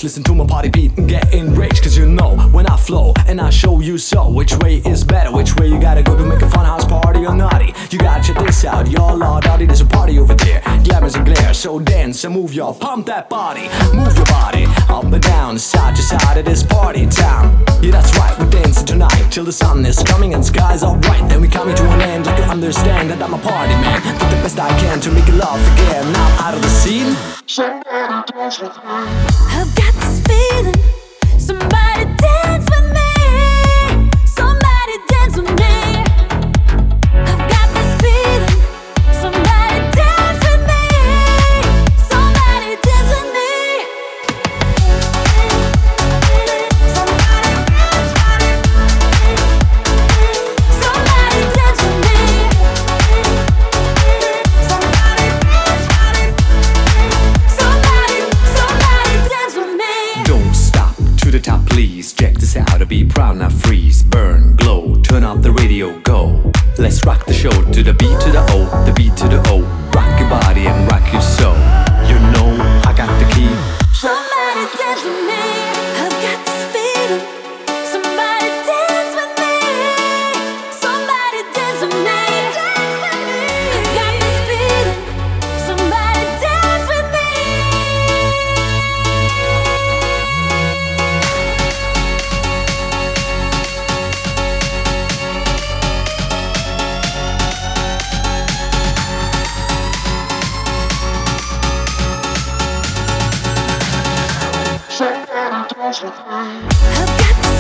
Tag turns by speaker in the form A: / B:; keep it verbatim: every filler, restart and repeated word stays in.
A: stage, listen to my party beat and get enraged. Cause you know when I flow and I show you so which way is better, which way you gotta go to make a fun house party or naughty. You gotta check this out, y'all naughty, there's a party over there, glamours and glare. So dance and move y'all, pump that body, move your body up and down, side to side of this party town. Yeah, that's right, we're dancing tonight till the sun is coming and skies are bright. Then we coming to an end, like you understand that I'm a party man. Do the best I can to make you love again. Now out of the scene, somebody dance with me.
B: I've got this feeling, somebody dance with me. Somebody dance with me. I've got this feeling, somebody dance with me. Somebody dance with me. Somebody dance with me. Somebody dance with me. Somebody dance with me. Somebody, somebody dance with me.
A: don't stop to the top, please. Check this out, to be proud, not freeze. Burn, glow, turn up the radio, go. Let's rock the show to the beat to the O, the beat to the O. Rock your body and rock your soul. You know I got the key.
B: Somebody dance with me. I've got this feeling. Somebody dance with me. Somebody dance with me. I've got this feeling. Somebody dance with me.
A: Somebody dance with me.
B: I've got this